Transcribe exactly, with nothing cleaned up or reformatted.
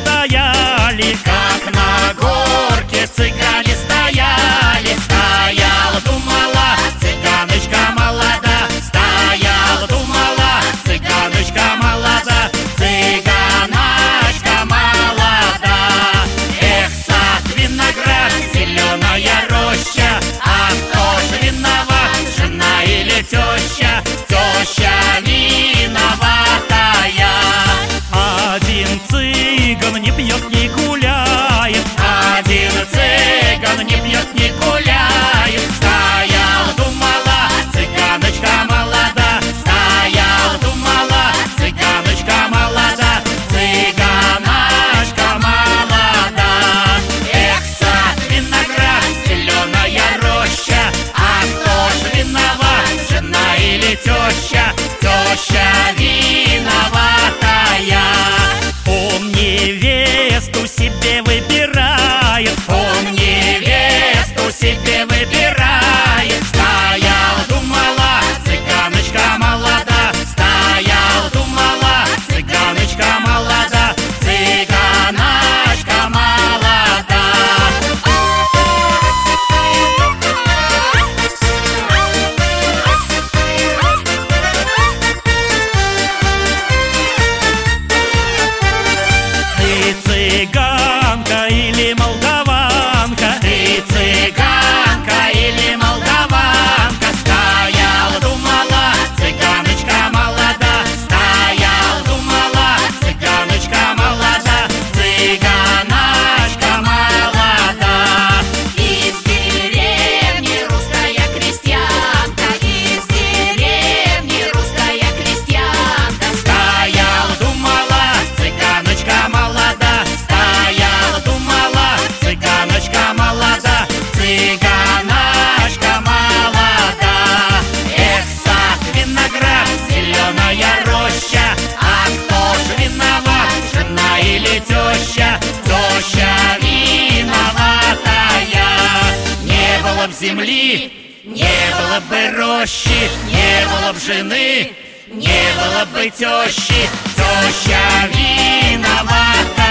стояли, как на горке цыгане стояли. Стояла, думала, цыганочка молода. Стояла, думала, цыганочка молода. Цыганочка молода. Эх, сад, виноград, зеленая роща. А кто ж виноват, жена или теща? Теща виноватая. один цыган не пьет, не гуляет, один цыган не пьет, не гуляет. Стояла, думала, цыганочка молода. Стояла, думала, цыганочка молода. Цыганочка молода. Эх, сад, виноград, зеленая роща. А кто ж виноват, жена или теща? Теща виноватая. он невесту себе выбирает, Он невесту себе выбирает. Стояла, думала, цыганочка молода. Стояла, думала, цыганочка молода. Цыганочка молода. ты цыганка или молдаванка, Ты цыганка или молдаванка? Стояла, думала, цыганочка молода. Стояла, думала, цыганочка молода. Цыганочка молода. Из деревни русская крестьянка. Из деревни русская крестьянка. Стояла, думала, цыганочка молода. Стояла, думала, цыганочка молода. Цыганочка молода. Эх, сад, виноград, зеленая роща. А кто ж виноват, жена или теща? Теща виноватая. Не было б земли, не было бы рощи. Не было б жены, не было бы тещи. Теща виновата.